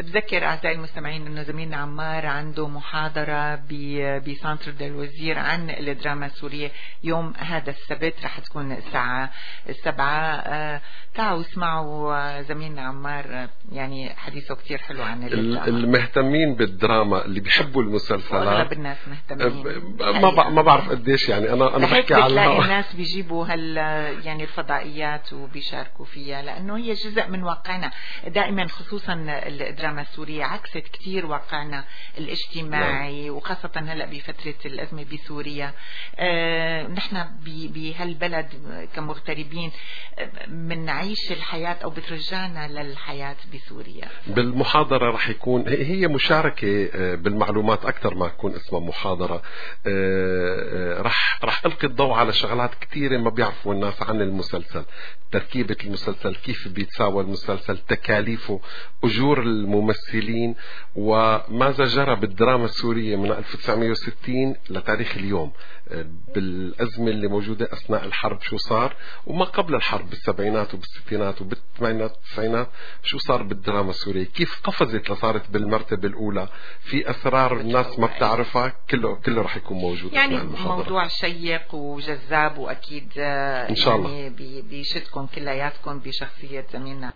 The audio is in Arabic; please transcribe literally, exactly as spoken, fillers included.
بذكر أعزائي المستمعين أنه زميلنا عمار عنده محاضرة بسانتر ديل وزير عن الدراما السورية يوم هذا السبت، رح تكون الساعة السبعة. تعالوا اسمعوا زميلنا عمار، يعني حديثه كتير حلو عن الدراما. المهتمين بالدراما اللي بيحبوا المسلسلات، أغلب الناس مهتمين، ما ما بعرف قديش، يعني أنا أنا بحكي على الناس بيجيبوا هال يعني الفضائيات وبيشاركوا فيها، لأنه هي جزء من واقعنا دائما، خصوصا الدراما السورية عكست كتير واقعنا الاجتماعي. نعم. وخاصة هلأ بفترة الأزمة بسوريا، آه نحن بهالبلد كمغتربين منعيش الحياة أو بترجعنا للحياة بسوريا. بالمحاضرة رح يكون هي مشاركة بالمعلومات أكثر ما تكون اسمها محاضرة. رح رح ألقي الضوء على شغلات كثيرة ما بيعرفوا الناس عن المسلسل، تركيبة المسلسل، كيف بيتساوى المسلسل، تكاليفه، أجور الممثلين، وماذا جرى بالدراما السورية من ألف وتسعمئة وستين لتاريخ اليوم بالأزمة اللي موجودة أثناء الحرب، شو صار، وما قبل الحرب بالسبعينات وبالستينات وبالثمانينات والتسعينات شو صار بالدراما السورية، كيف قفزت لصارت بالمرتبة الأولى، في أسرار الناس ما بتعرفها، كله كله رح يكون موجود. يعني موضوع شيق وجذاب، وأكيد إن شاء الله يعني بيشدكم كلياتكم بشخصية زميلنا